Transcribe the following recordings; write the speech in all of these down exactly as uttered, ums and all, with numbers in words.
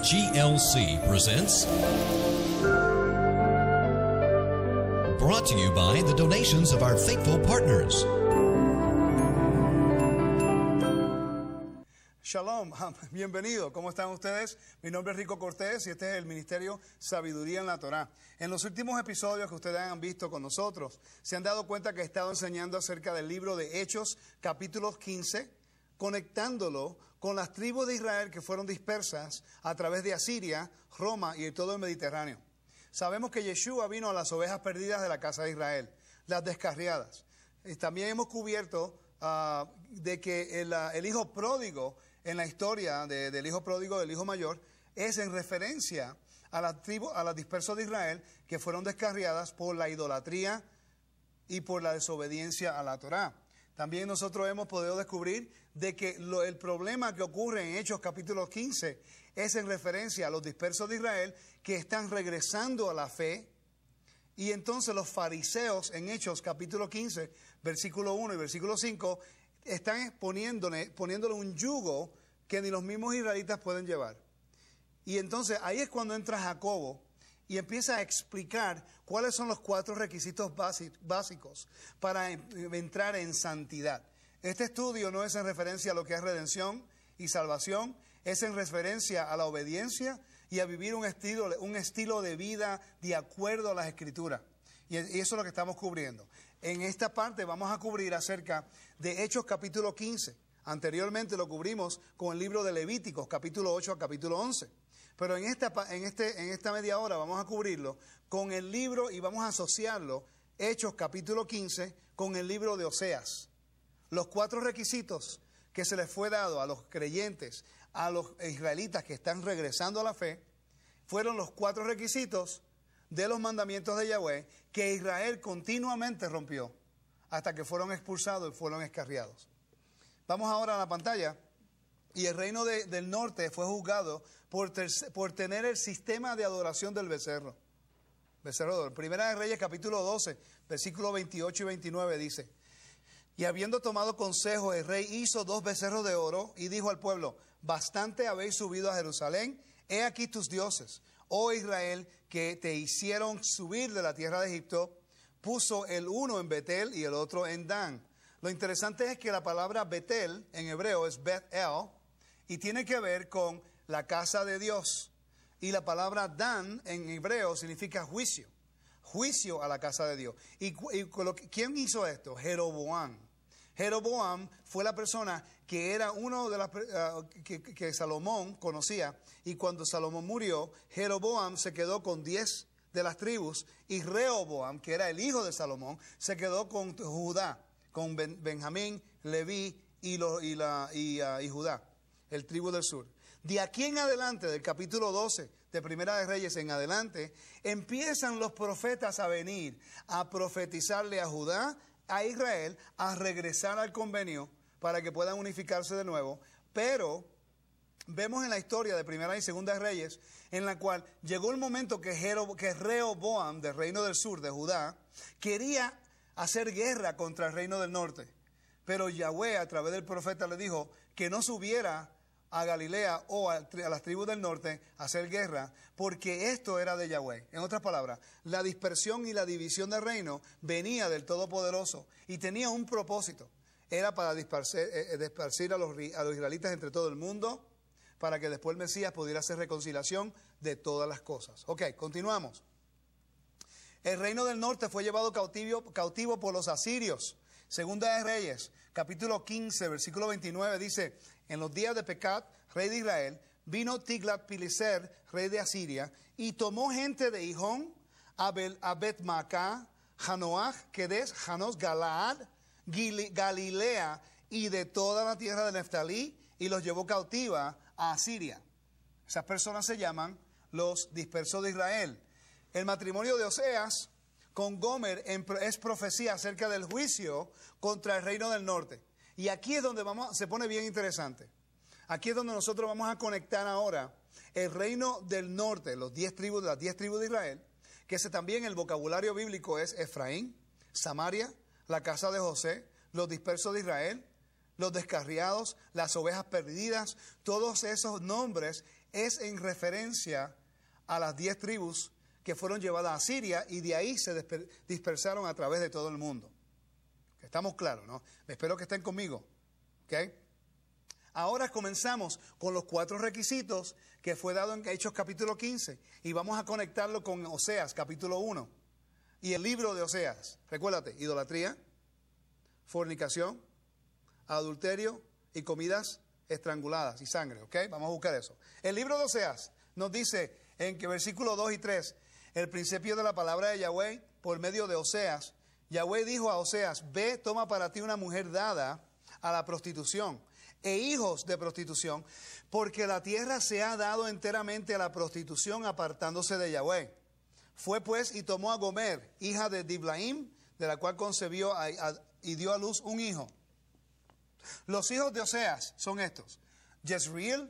G L C presents, brought to you by the donations of our faithful partners. Shalom, bienvenido. ¿Cómo están ustedes? Mi nombre es Rico Cortés y este es el Ministerio Sabiduría en la Torá. En los últimos episodios que ustedes han visto con nosotros, se han dado cuenta que he estado enseñando acerca del libro de Hechos, capítulo quince, conectándolo con las tribus de Israel que fueron dispersas a través de Asiria, Roma y todo el Mediterráneo. Sabemos que Yeshua vino a las ovejas perdidas de la casa de Israel, las descarriadas. Y también hemos cubierto uh, de que el, uh, el hijo pródigo, en la historia de, del hijo pródigo, del hijo mayor, es en referencia a las tribus, a las dispersos de Israel que fueron descarriadas por la idolatría y por la desobediencia a la Torá. También nosotros hemos podido descubrir de que lo, el problema que ocurre en Hechos capítulo quince es en referencia a los dispersos de Israel que están regresando a la fe. Y entonces los fariseos en Hechos capítulo quince, versículo uno y versículo cinco, están poniéndole, poniéndole un yugo que ni los mismos israelitas pueden llevar. Y entonces ahí es cuando entra Jacobo y empieza a explicar cuáles son los cuatro requisitos básicos para entrar en santidad. Este estudio no es en referencia a lo que es redención y salvación, es en referencia a la obediencia y a vivir un estilo, un estilo de vida de acuerdo a las Escrituras. Y eso es lo que estamos cubriendo. En esta parte vamos a cubrir acerca de Hechos capítulo quince. Anteriormente lo cubrimos con el libro de Levíticos, capítulo ocho a capítulo once. Pero en esta, en, este, en esta media hora vamos a cubrirlo con el libro y vamos a asociarlo, Hechos capítulo quince, con el libro de Oseas. Los cuatro requisitos que se les fue dado a los creyentes, a los israelitas que están regresando a la fe, fueron los cuatro requisitos de los mandamientos de Yahweh que Israel continuamente rompió hasta que fueron expulsados y fueron escarriados. Vamos ahora a la pantalla. Y el reino de, del norte fue juzgado por, ter, por tener el sistema de adoración del becerro. Becerro de oro. Primera de Reyes capítulo doce, versículos veintiocho y veintinueve dice: y habiendo tomado consejo, el rey hizo dos becerros de oro y dijo al pueblo: bastante habéis subido a Jerusalén, he aquí tus dioses, oh Israel, que te hicieron subir de la tierra de Egipto. Puso el uno en Betel y el otro en Dan. Lo interesante es que la palabra Betel en hebreo es Bet-El y tiene que ver con la casa de Dios. Y la palabra Dan en hebreo significa juicio, juicio a la casa de Dios. ¿Y, y quién hizo esto? Jeroboam. Jeroboam fue la persona que era uno de las uh, que, que Salomón conocía, y cuando Salomón murió, Jeroboam se quedó con diez de las tribus y Rehoboam, que era el hijo de Salomón, se quedó con Judá, con ben, Benjamín, Leví y, lo, y, la, y, uh, y Judá, el tribu del sur. De aquí en adelante, del capítulo doce de Primera de Reyes en adelante, empiezan los profetas a venir a profetizarle a Judá, a Israel, a regresar al convenio para que puedan unificarse de nuevo. Pero vemos en la historia de Primera y Segunda de Reyes, en la cual llegó el momento que, Jero, que Rehoboam, del reino del sur de Judá, quería hacer guerra contra el reino del norte. Pero Yahweh a través del profeta le dijo que no subiera a Galilea o a, a las tribus del norte a hacer guerra, porque esto era de Yahweh. En otras palabras, la dispersión y la división del reino venía del Todopoderoso y tenía un propósito. Era para disparcir, eh, disparcir a, los, a los israelitas entre todo el mundo, para que después el Mesías pudiera hacer reconciliación de todas las cosas. Ok, continuamos. El reino del norte fue llevado cautivo, cautivo por los asirios. Segunda de Reyes, capítulo quince, versículo veintinueve, dice: en los días de Pecat, rey de Israel, vino Tiglat-Pileser, rey de Asiria, y tomó gente de Hijón, Abel, Abet-Macá, Janoach, Kedes, Janos, Galaad, Gili, Galilea y de toda la tierra de Neftalí, y los llevó cautiva a Asiria. Esas personas se llaman los dispersos de Israel. El matrimonio de Oseas con Gomer es profecía acerca del juicio contra el reino del norte. Y aquí es donde vamos, se pone bien interesante. Aquí es donde nosotros vamos a conectar ahora el reino del norte, los diez tribus, las diez tribus de Israel, que ese también el vocabulario bíblico es Efraín, Samaria, la casa de José, los dispersos de Israel, los descarriados, las ovejas perdidas, todos esos nombres es en referencia a las diez tribus que fueron llevadas a Siria y de ahí se dispersaron a través de todo el mundo. Estamos claros, ¿no? Espero que estén conmigo. ¿Ok? Ahora comenzamos con los cuatro requisitos que fue dado en Hechos capítulo quince y vamos a conectarlo con Oseas capítulo uno y el libro de Oseas. Recuérdate, idolatría, fornicación, adulterio y comidas estranguladas y sangre. ¿Ok? Vamos a buscar eso. El libro de Oseas nos dice en que versículos dos y tres, el principio de la palabra de Yahweh por medio de Oseas. Yahweh dijo a Oseas, ve, toma para ti una mujer dada a la prostitución e hijos de prostitución, porque la tierra se ha dado enteramente a la prostitución apartándose de Yahweh. Fue pues y tomó a Gomer, hija de Diblaim, de la cual concebió a, a, y dio a luz un hijo. Los hijos de Oseas son estos: Jezreel,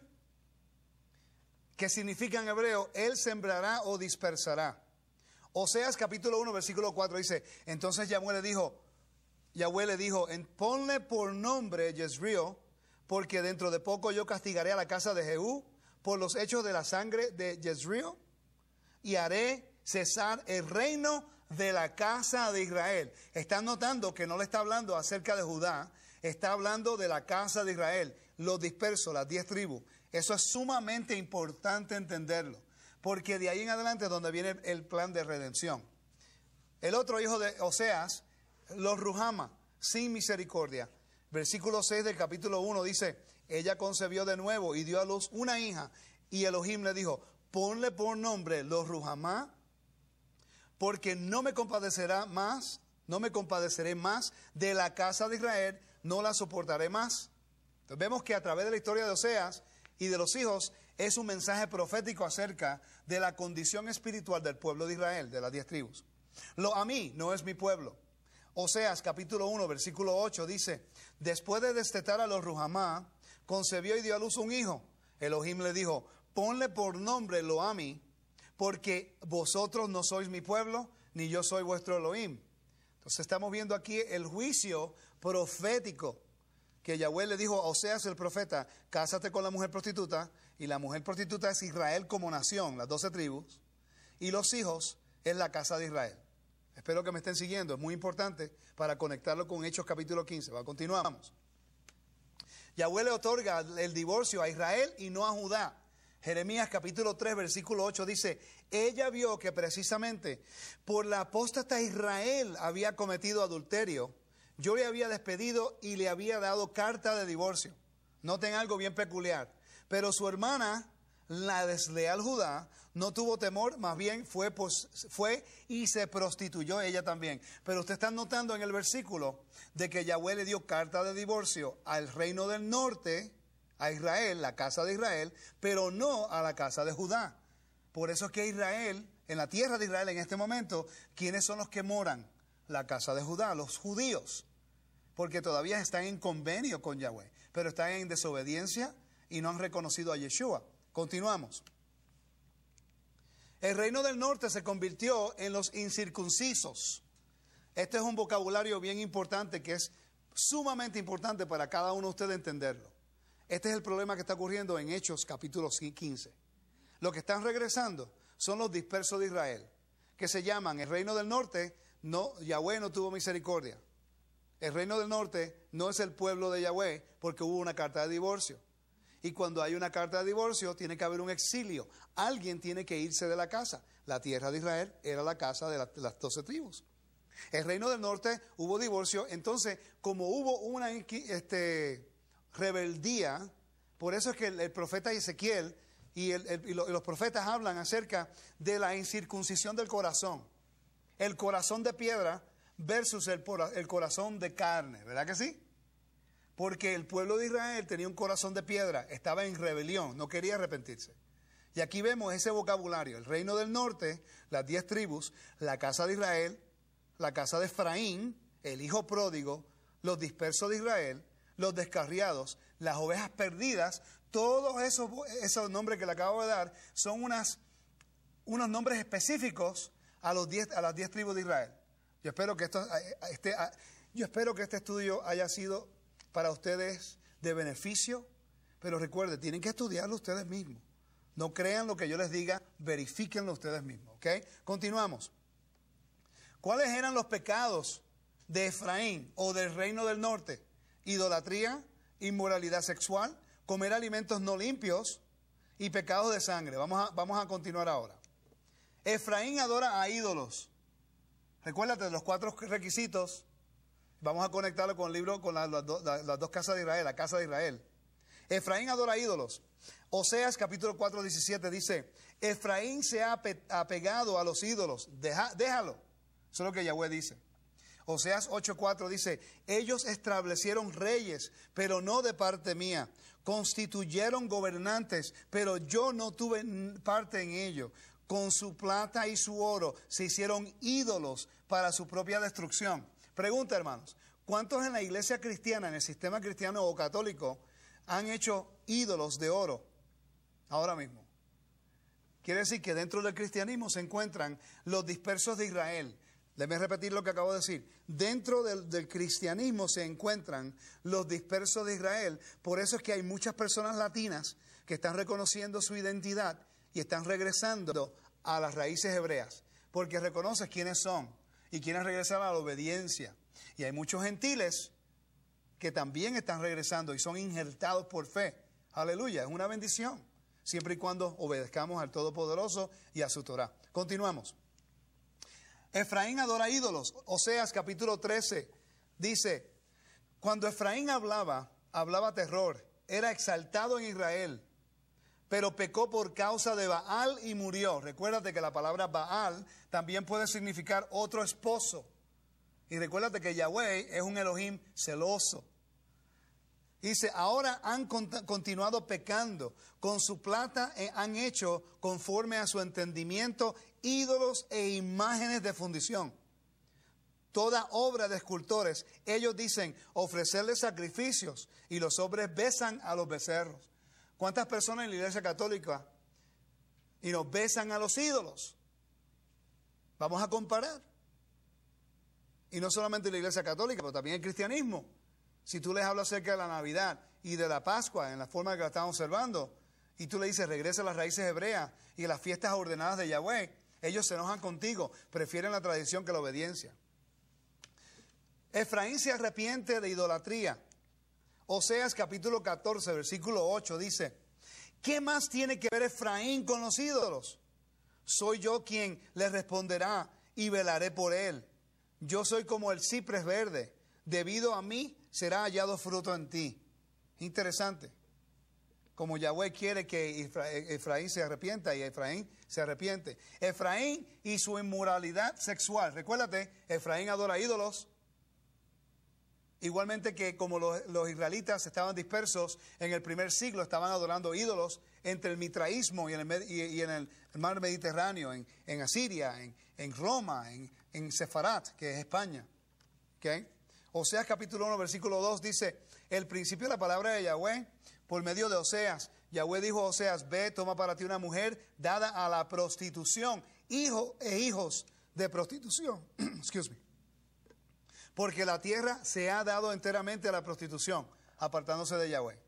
que significa en hebreo, él sembrará o dispersará. Oseas capítulo uno, versículo cuatro dice, entonces Yahweh le dijo, Yahweh le dijo, ponle por nombre Jezreel, porque dentro de poco yo castigaré a la casa de Jehú por los hechos de la sangre de Jezreel y haré cesar el reino de la casa de Israel. Están notando que no le está hablando acerca de Judá, está hablando de la casa de Israel, los dispersos, las diez tribus. Eso es sumamente importante entenderlo, porque de ahí en adelante es donde viene el plan de redención. El otro hijo de Oseas, los Ruhama, sin misericordia. Versículo seis del capítulo uno dice, ella concebió de nuevo y dio a luz una hija, y Elohim le dijo, ponle por nombre los Ruhama, porque no me compadecerá más, no me compadeceré más de la casa de Israel, no la soportaré más. Entonces vemos que a través de la historia de Oseas y de los hijos es un mensaje profético acerca de la condición espiritual del pueblo de Israel, de las diez tribus. Lo a mí no es mi pueblo. Oseas capítulo uno, versículo ocho dice, después de destetar a los Ruhamá, concebió y dio a luz un hijo. Elohim le dijo, ponle por nombre Loami, porque vosotros no sois mi pueblo, ni yo soy vuestro Elohim. Entonces estamos viendo aquí el juicio profético que Yahweh le dijo a Oseas el profeta, cásate con la mujer prostituta, y la mujer prostituta es Israel como nación, las doce tribus, y los hijos es la casa de Israel. Espero que me estén siguiendo, es muy importante para conectarlo con Hechos capítulo quince. Va, continuamos. Yahweh le otorga el divorcio a Israel y no a Judá. Jeremías capítulo tres, versículo ocho dice, ella vio que precisamente por la apóstata Israel había cometido adulterio. Yo le había despedido y le había dado carta de divorcio. Noten algo bien peculiar. Pero su hermana, la desleal Judá, no tuvo temor, más bien fue, pues, fue y se prostituyó ella también. Pero usted está notando en el versículo de que Yahweh le dio carta de divorcio al reino del norte, a Israel, la casa de Israel, pero no a la casa de Judá. Por eso es que Israel, en la tierra de Israel en este momento, ¿quiénes son los que moran? La casa de Judá, los judíos, porque todavía están en convenio con Yahweh, pero están en desobediencia y no han reconocido a Yeshua. Continuamos. El reino del norte se convirtió en los incircuncisos. Este es un vocabulario bien importante que es sumamente importante para cada uno de ustedes entenderlo. Este es el problema que está ocurriendo en Hechos capítulo quince. Los que están regresando son los dispersos de Israel, que se llaman el reino del norte. No, Yahweh no tuvo misericordia. El reino del norte no es el pueblo de Yahweh porque hubo una carta de divorcio. Y cuando hay una carta de divorcio tiene que haber un exilio. Alguien tiene que irse de la casa. La tierra de Israel era la casa de, la, de las doce tribus. El reino del norte hubo divorcio. Entonces, como hubo una este, rebeldía, por eso es que el, el profeta Ezequiel y, el, el, y los profetas hablan acerca de la incircuncisión del corazón. El corazón de piedra versus el, el corazón de carne, ¿verdad que sí? Porque el pueblo de Israel tenía un corazón de piedra, estaba en rebelión, no quería arrepentirse. Y aquí vemos ese vocabulario, el reino del norte, las diez tribus, la casa de Israel, la casa de Efraín, el hijo pródigo, los dispersos de Israel, los descarriados, las ovejas perdidas, todos esos, esos nombres que le acabo de dar son unas, unos nombres específicos a, los diez, a las diez tribus de Israel. Yo espero que esto, este, yo espero que este estudio haya sido para ustedes de beneficio, pero recuerden, tienen que estudiarlo ustedes mismos. No crean lo que yo les diga, verifíquenlo ustedes mismos, ¿ok? Continuamos. ¿Cuáles eran los pecados de Efraín o del reino del norte? Idolatría, inmoralidad sexual, comer alimentos no limpios y pecados de sangre. Vamos a, vamos a continuar ahora. Efraín adora a ídolos. Recuérdate de los cuatro requisitos. Vamos a conectarlo con el libro, con la, las, do, la, las dos casas de Israel, la casa de Israel. Efraín adora a ídolos. Oseas capítulo cuatro, diecisiete dice, Efraín se ha apegado a los ídolos, Deja, déjalo. Eso es lo que Yahweh dice. Oseas ocho, cuatro dice, ellos establecieron reyes, pero no de parte mía. Constituyeron gobernantes, pero yo no tuve parte en ello. Con su plata y su oro se hicieron ídolos para su propia destrucción. Pregunta, hermanos, ¿cuántos en la iglesia cristiana, en el sistema cristiano o católico, han hecho ídolos de oro ahora mismo? Quiere decir que dentro del cristianismo se encuentran los dispersos de Israel. Déjame repetir lo que acabo de decir. Dentro del, del cristianismo se encuentran los dispersos de Israel. Por eso es que hay muchas personas latinas que están reconociendo su identidad y están regresando a las raíces hebreas. Porque reconoces quiénes son y quieren regresar a la obediencia. Y hay muchos gentiles que también están regresando y son injertados por fe. Aleluya, es una bendición. Siempre y cuando obedezcamos al Todopoderoso y a su Torah. Continuamos. Efraín adora ídolos. Oseas capítulo trece dice, cuando Efraín hablaba, hablaba terror, era exaltado en Israel, pero pecó por causa de Baal y murió. Recuérdate que la palabra Baal también puede significar otro esposo. Y recuérdate que Yahweh es un Elohim celoso. Dice, ahora han continuado pecando, con su plata han hecho conforme a su entendimiento ídolos e imágenes de fundición. Toda obra de escultores, ellos dicen ofrecerles sacrificios y los hombres besan a los becerros. ¿Cuántas personas en la iglesia católica y nos besan a los ídolos? Vamos a comparar. Y no solamente en la iglesia católica, pero también el cristianismo. Si tú les hablas acerca de la Navidad y de la Pascua, en la forma que la están observando, y tú le dices, regresa a las raíces hebreas y a las fiestas ordenadas de Yahweh, ellos se enojan contigo, prefieren la tradición que la obediencia. Efraín se arrepiente de idolatría. Oseas capítulo catorce, versículo ocho dice, ¿qué más tiene que ver Efraín con los ídolos? Soy yo quien le responderá y velaré por él. Yo soy como el ciprés verde, debido a mí será hallado fruto en ti. Interesante. Como Yahweh quiere que Efraín se arrepienta y Efraín se arrepiente. Efraín y su inmoralidad sexual. Recuérdate, Efraín adora ídolos. Igualmente que como los, los israelitas estaban dispersos en el primer siglo, estaban adorando ídolos entre el mitraísmo y en el, y, y en el mar Mediterráneo, en, en Asiria, en, en Roma, en, en Sefarat, que es España. ¿Okay? Oseas capítulo uno, versículo dos dice, el principio de la palabra de Yahweh, por medio de Oseas, Yahweh dijo a Oseas, ve, toma para ti una mujer dada a la prostitución, hijo e hijos de prostitución. Excuse me. Porque la tierra se ha dado enteramente a la prostitución, apartándose de Yahweh.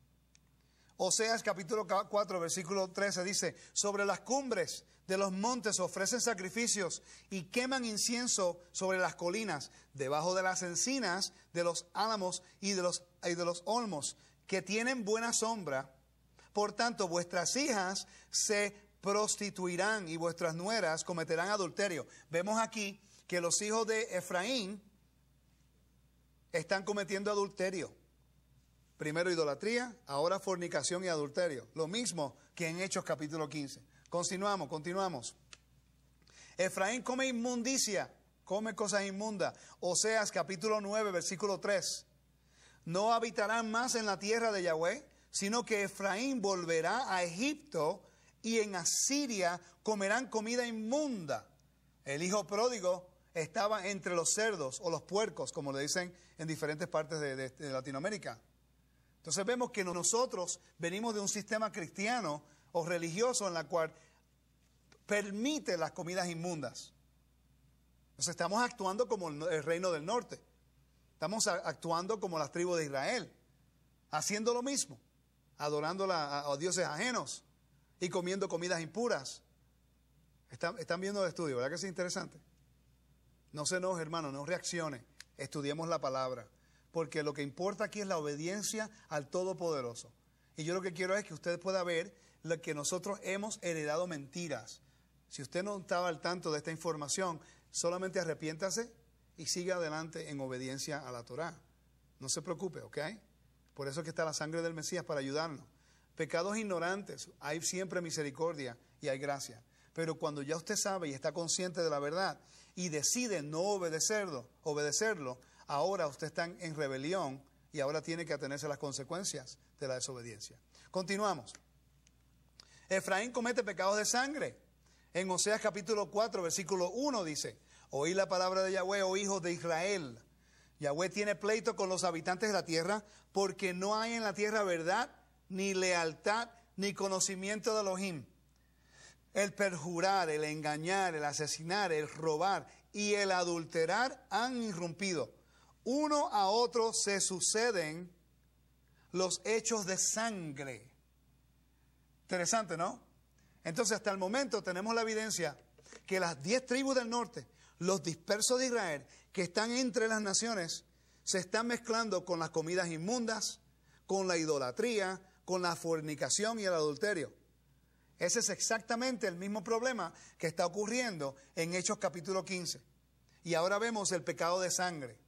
Oseas capítulo cuatro, versículo trece dice, sobre las cumbres de los montes ofrecen sacrificios y queman incienso sobre las colinas, debajo de las encinas, de los álamos y de los, y de los olmos, que tienen buena sombra. Por tanto, vuestras hijas se prostituirán y vuestras nueras cometerán adulterio. Vemos aquí que los hijos de Efraín están cometiendo adulterio. Primero idolatría, ahora fornicación y adulterio. Lo mismo que en Hechos capítulo quince. Continuamos, continuamos. Efraín come inmundicia, come cosas inmundas. Oseas capítulo nueve, versículo tres. No habitarán más en la tierra de Yahweh, sino que Efraín volverá a Egipto y en Asiria comerán comida inmunda. El hijo pródigo estaba entre los cerdos o los puercos, como le dicen en diferentes partes de, de, de Latinoamérica. Entonces vemos que nosotros venimos de un sistema cristiano o religioso en la cual permite las comidas inmundas. Entonces estamos actuando como el reino del norte. Estamos actuando como las tribus de Israel, haciendo lo mismo, adorando a, a dioses ajenos y comiendo comidas impuras. Están, están viendo el estudio, ¿verdad que es interesante? No se enoje, hermano, no reaccione. Estudiemos la palabra, porque lo que importa aquí es la obediencia al Todopoderoso. Y yo lo que quiero es que usted pueda ver lo que nosotros hemos heredado mentiras. Si usted no estaba al tanto de esta información, solamente arrepiéntase y siga adelante en obediencia a la Torá. No se preocupe, ¿ok? Por eso es que está la sangre del Mesías para ayudarnos. Pecados ignorantes, hay siempre misericordia y hay gracia. Pero cuando ya usted sabe y está consciente de la verdad y decide no obedecerlo, obedecerlo, ahora usted está en rebelión y ahora tiene que atenerse a las consecuencias de la desobediencia. Continuamos. Efraín comete pecados de sangre. En Oseas capítulo cuatro, versículo uno dice: oí la palabra de Yahweh, oh hijos de Israel. Yahweh tiene pleito con los habitantes de la tierra porque no hay en la tierra verdad, ni lealtad, ni conocimiento de Elohim. El perjurar, el engañar, el asesinar, el robar y el adulterar han irrumpido. Uno a otro se suceden los hechos de sangre. Interesante, ¿no? Entonces, hasta el momento tenemos la evidencia que las diez tribus del norte, los dispersos de Israel, que están entre las naciones, se están mezclando con las comidas inmundas, con la idolatría, con la fornicación y el adulterio. Ese es exactamente el mismo problema que está ocurriendo en Hechos capítulo quince. Y ahora vemos el pecado de sangre.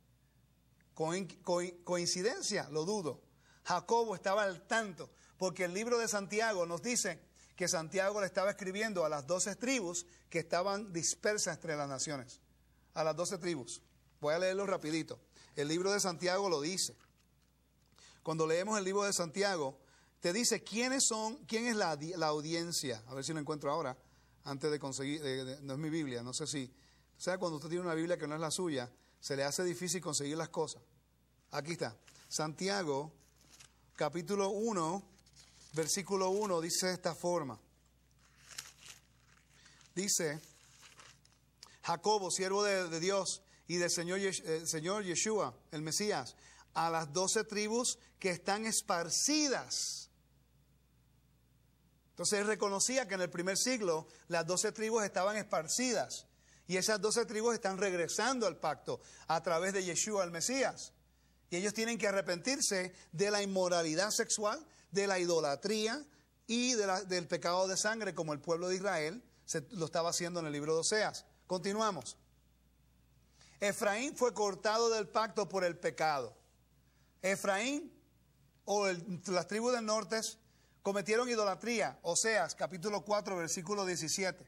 ¿Coincidencia? Lo dudo. Jacobo estaba al tanto, porque el libro de Santiago nos dice que Santiago le estaba escribiendo a las doce tribus que estaban dispersas entre las naciones. A las doce tribus. Voy a leerlo rapidito. El libro de Santiago lo dice. Cuando leemos el libro de Santiago, te dice quiénes son, quién es la, la audiencia. A ver si lo encuentro ahora, antes de conseguir, de, de, no es mi Biblia, no sé si. O sea, cuando usted tiene una Biblia que no es la suya, se le hace difícil conseguir las cosas. Aquí está. Santiago, capítulo uno, versículo uno, dice de esta forma. Dice: Jacobo, siervo de, de Dios y del Señor, eh, Señor Yeshua, el Mesías, a las doce tribus que están esparcidas. Entonces él reconocía que en el primer siglo las doce tribus estaban esparcidas. Y esas doce tribus están regresando al pacto a través de Yeshua, el Mesías. Y ellos tienen que arrepentirse de la inmoralidad sexual, de la idolatría y de la, del pecado de sangre, como el pueblo de Israel se, lo estaba haciendo en el libro de Oseas. Continuamos. Efraín fue cortado del pacto por el pecado. Efraín o el, las tribus del norte cometieron idolatría. Oseas capítulo cuatro, versículo diecisiete.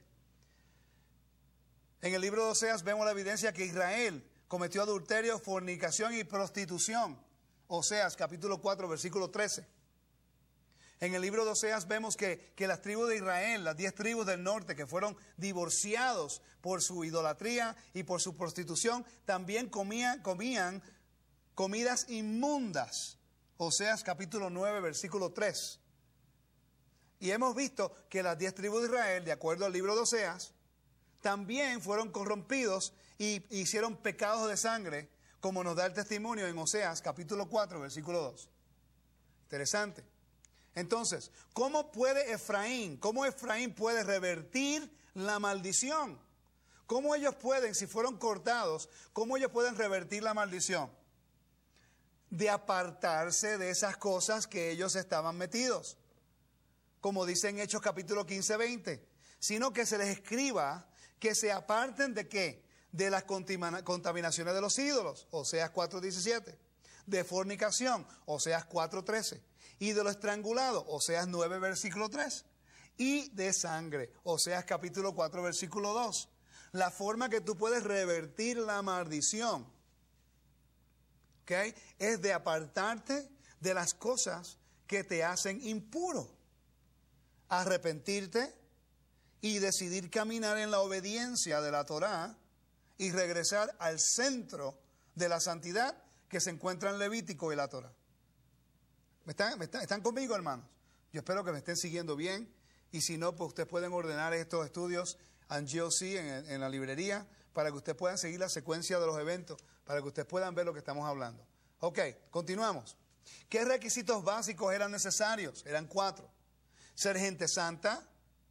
En el libro de Oseas vemos la evidencia que Israel cometió adulterio, fornicación y prostitución. Oseas capítulo cuatro, versículo trece. En el libro de Oseas vemos que, que las tribus de Israel, las diez tribus del norte que fueron divorciados por su idolatría y por su prostitución, también comían, comían comidas inmundas. Oseas capítulo nueve, versículo tres. Y hemos visto que las diez tribus de Israel, de acuerdo al libro de Oseas, también fueron corrompidos y hicieron pecados de sangre, como nos da el testimonio en Oseas capítulo cuatro, versículo dos. Interesante. Entonces, ¿cómo puede Efraín, cómo Efraín puede revertir la maldición? ¿Cómo ellos pueden, si fueron cortados, cómo ellos pueden revertir la maldición? De apartarse de esas cosas que ellos estaban metidos. Como dice en Hechos capítulo quince, veinte. Sino que se les escriba que se aparten de qué? De las contaminaciones de los ídolos, Oseas cuatro, diecisiete. De fornicación, Oseas cuatro, trece. Y de lo estrangulado, Oseas nueve, versículo tres. Y de sangre, Oseas capítulo cuatro, versículo dos. La forma que tú puedes revertir la maldición, ¿okay?, es de apartarte de las cosas que te hacen impuro. Arrepentirte y decidir caminar en la obediencia de la Torá y regresar al centro de la santidad que se encuentra en Levítico y la Torá. ¿Me están, me están, ¿Están conmigo, hermanos? Yo espero que me estén siguiendo bien, y si no, pues ustedes pueden ordenar estos estudios en G O C, en, en la librería, para que ustedes puedan seguir la secuencia de los eventos, para para que ustedes puedan ver lo que estamos hablando. Ok, continuamos. ¿Qué requisitos básicos eran necesarios? Eran cuatro. Ser gente santa.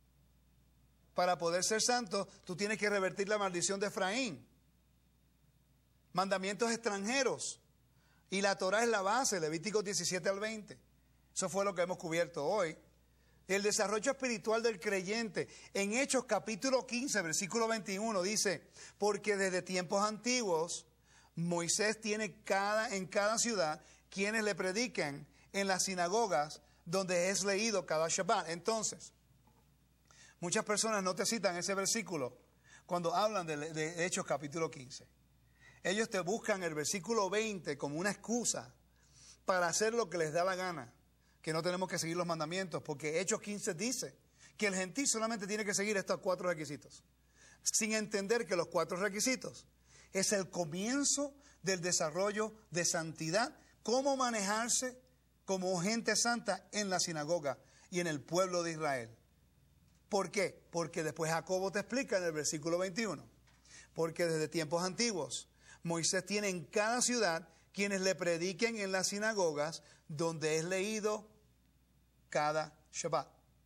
Para poder ser santo, tú tienes que revertir la maldición de Efraín. Mandamientos extranjeros. Y la Torah es la base, Levítico diecisiete al veinte. Eso fue lo que hemos cubierto hoy. El desarrollo espiritual del creyente. En Hechos capítulo quince, versículo veintiuno, dice, porque desde tiempos antiguos, Moisés tiene cada, en cada ciudad quienes le predican en las sinagogas donde es leído cada Shabbat. Entonces, muchas personas no te citan ese versículo cuando hablan de, de Hechos capítulo quince. Ellos te buscan el versículo veinte como una excusa para hacer lo que les da la gana, que no tenemos que seguir los mandamientos, porque Hechos quince dice que el gentil solamente tiene que seguir estos cuatro requisitos, sin entender que los cuatro requisitos es el comienzo del desarrollo de santidad, cómo manejarse como gente santa en la sinagoga y en el pueblo de Israel. ¿Por qué? Porque después Jacobo te explica en el versículo veintiuno. Porque desde tiempos antiguos, Moisés tiene en cada ciudad quienes le prediquen en las sinagogas donde es leído cada Shabbat.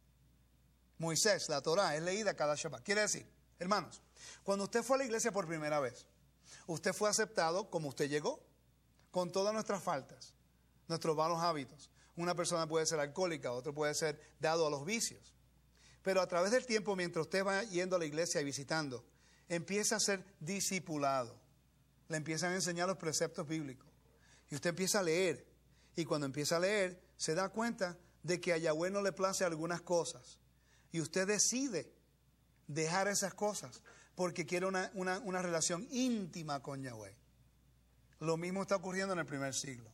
Moisés, la Torah, es leída cada Shabbat. Quiere decir, hermanos, cuando usted fue a la iglesia por primera vez, usted fue aceptado como usted llegó, con todas nuestras faltas, nuestros malos hábitos. Una persona puede ser alcohólica, otro puede ser dado a los vicios. Pero a través del tiempo, mientras usted va yendo a la iglesia y visitando, empieza a ser discipulado. Le empiezan a enseñar los preceptos bíblicos. Y usted empieza a leer. Y cuando empieza a leer, se da cuenta de que a Yahweh no le place algunas cosas. Y usted decide dejar esas cosas porque quiere una, una, una relación íntima con Yahweh. Lo mismo está ocurriendo en el primer siglo.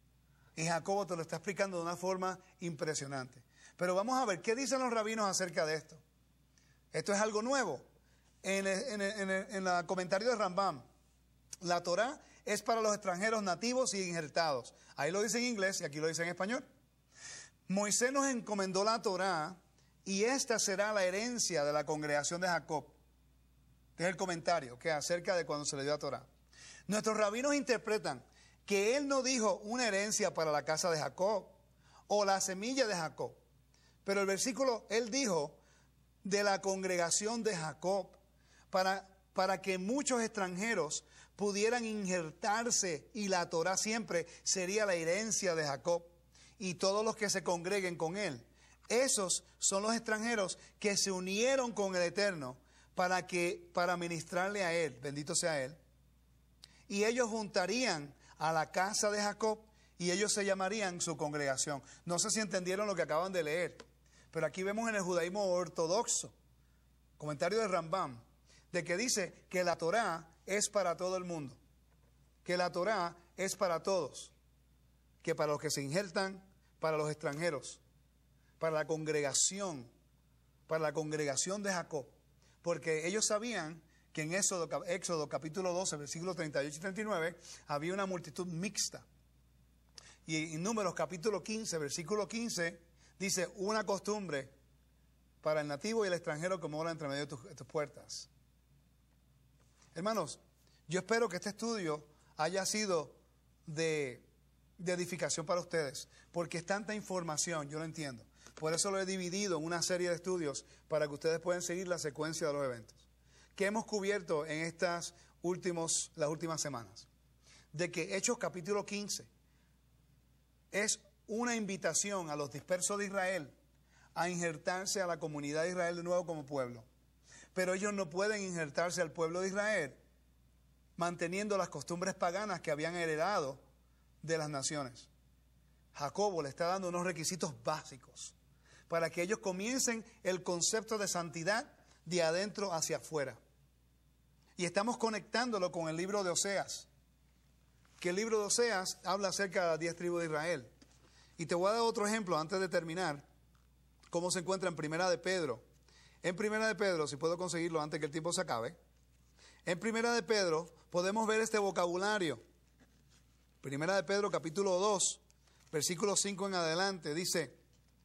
Y Jacobo te lo está explicando de una forma impresionante. Pero vamos a ver, ¿qué dicen los rabinos acerca de esto? Esto es algo nuevo. En el, en el, en el, en el comentario de Rambam, la Torah es para los extranjeros nativos y injertados. Ahí lo dice en inglés y aquí lo dice en español. Moisés nos encomendó la Torah y esta será la herencia de la congregación de Jacob. Este es el comentario que acerca de cuando se le dio la Torah. Nuestros rabinos interpretan que él no dijo una herencia para la casa de Jacob o la semilla de Jacob. Pero el versículo, él dijo de la congregación de Jacob para, para que muchos extranjeros pudieran injertarse y la Torah siempre sería la herencia de Jacob y todos los que se congreguen con él. Esos son los extranjeros que se unieron con el Eterno para, que, para ministrarle a él, bendito sea él. Y ellos juntarían a la casa de Jacob y ellos se llamarían su congregación. No sé si entendieron lo que acaban de leer, pero aquí vemos en el judaísmo ortodoxo, comentario de Rambam, de que dice que la Torah es para todo el mundo, que la Torah es para todos, que para los que se injertan, para los extranjeros, para la congregación, para la congregación de Jacob, porque ellos sabían que en Éxodo, Éxodo capítulo doce, versículos treinta y ocho y treinta y nueve, había una multitud mixta. Y en Números capítulo quince, versículo quince, dice, una costumbre para el nativo y el extranjero que mora entre medio de tus, de tus puertas. Hermanos, yo espero que este estudio haya sido de, de edificación para ustedes, porque es tanta información, yo lo entiendo. Por eso lo he dividido en una serie de estudios para que ustedes puedan seguir la secuencia de los eventos que hemos cubierto en estas últimos, las últimas semanas. De que Hechos capítulo quince es una invitación a los dispersos de Israel a injertarse a la comunidad de Israel de nuevo como pueblo. Pero ellos no pueden injertarse al pueblo de Israel manteniendo las costumbres paganas que habían heredado de las naciones. Jacobo le está dando unos requisitos básicos para que ellos comiencen el concepto de santidad de adentro hacia afuera. Y estamos conectándolo con el libro de Oseas, que el libro de Oseas habla acerca de las diez tribus de Israel. Y te voy a dar otro ejemplo antes de terminar, cómo se encuentra en Primera de Pedro. En Primera de Pedro, si puedo conseguirlo antes que el tiempo se acabe, en Primera de Pedro podemos ver este vocabulario. Primera de Pedro capítulo dos, versículo cinco en adelante, dice,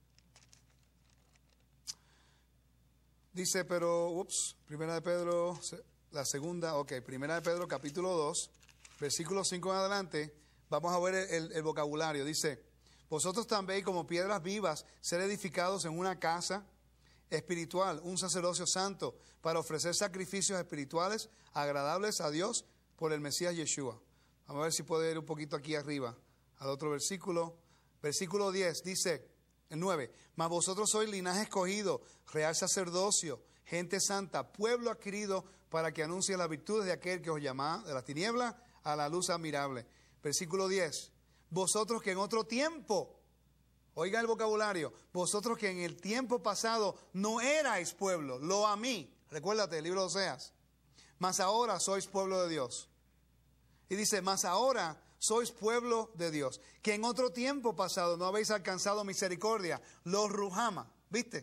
dice, pero, ups, Primera de Pedro, la segunda, ok, Primera de Pedro capítulo dos, versículo cinco en adelante, vamos a ver el, el, el vocabulario. Dice, vosotros también como piedras vivas, ser edificados en una casa espiritual, un sacerdocio santo, para ofrecer sacrificios espirituales agradables a Dios por el Mesías Yeshua. Vamos a ver si puedo ir un poquito aquí arriba, al otro versículo. Versículo diez dice, el nueve, mas vosotros sois linaje escogido, real sacerdocio, gente santa, pueblo adquirido, para que anuncie las virtudes de aquel que os llama de la tiniebla a la luz admirable. Versículo diez, vosotros que en otro tiempo, oiga el vocabulario, vosotros que en el tiempo pasado no erais pueblo, lo a mí, recuérdate el libro de Oseas, mas ahora sois pueblo de Dios. Y dice, mas ahora sois pueblo de Dios, que en otro tiempo pasado no habéis alcanzado misericordia, los Ruhama, ¿viste?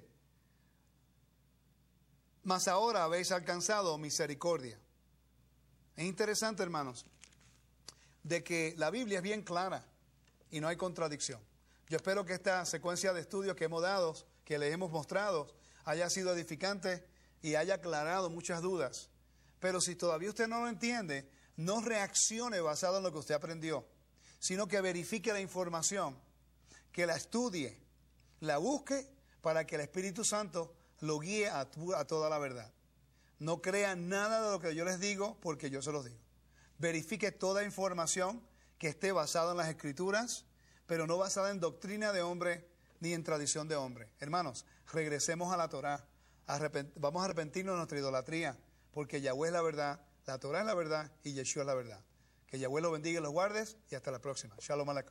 Mas ahora habéis alcanzado misericordia. Es interesante, hermanos, de que la Biblia es bien clara y no hay contradicción. Yo espero que esta secuencia de estudios que hemos dado, que les hemos mostrado, haya sido edificante y haya aclarado muchas dudas. Pero si todavía usted no lo entiende, no reaccione basado en lo que usted aprendió, sino que verifique la información, que la estudie, la busque para que el Espíritu Santo lo guíe a, tu, a toda la verdad. No crea nada de lo que yo les digo porque yo se los digo. Verifique toda información que esté basada en las Escrituras, pero no basada en doctrina de hombre ni en tradición de hombre. Hermanos, regresemos a la Torah. Arrepent- vamos a arrepentirnos de nuestra idolatría, porque Yahweh es la verdad, la Torah es la verdad y Yeshua es la verdad. Que Yahweh los bendiga y los guardes y hasta la próxima. Shalom Aleichem.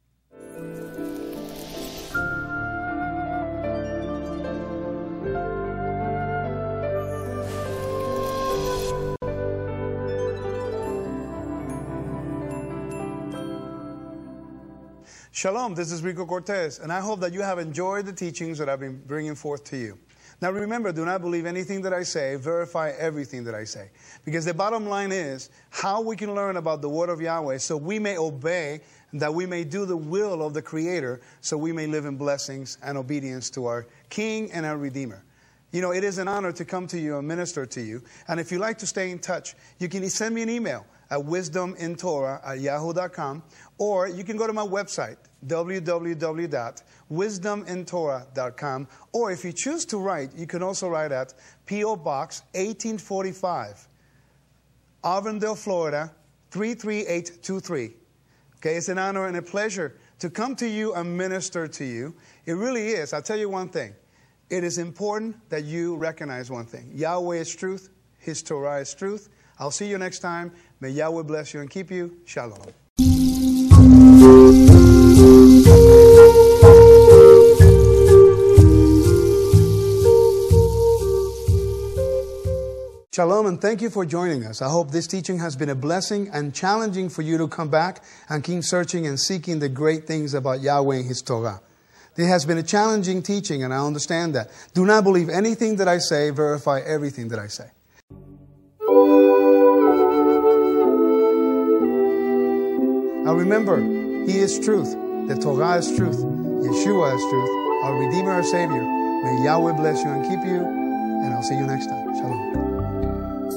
Shalom, this is Rico Cortez, and I hope that you have enjoyed the teachings that I've been bringing forth to you. Now remember, do not believe anything that I say, verify everything that I say. Because the bottom line is how we can learn about the word of Yahweh so we may obey, that we may do the will of the Creator, so we may live in blessings and obedience to our King and our Redeemer. You know, it is an honor to come to you and minister to you. And if you'd like to stay in touch, you can send me an email at wisdom in torah at yahoo dot com, or you can go to my website, w w w dot wisdom in torah dot com, or if you choose to write, you can also write at P O Box eighteen forty-five, Auburndale, Florida, three three eight two three. Okay, it's an honor and a pleasure to come to you and minister to you. It really is. I'll tell you one thing. It is important that you recognize one thing. Yahweh is truth. His Torah is truth. I'll see you next time. May Yahweh bless you and keep you. Shalom. Shalom, and thank you for joining us. I hope this teaching has been a blessing and challenging for you to come back and keep searching and seeking the great things about Yahweh and His Torah. It has been a challenging teaching, and I understand that. Do not believe anything that I say, verify everything that I say. Now remember, He is truth. The Torah is truth. Yeshua is truth. Our Redeemer, our Savior. May Yahweh bless you and keep you. And I'll see you next time. Shalom.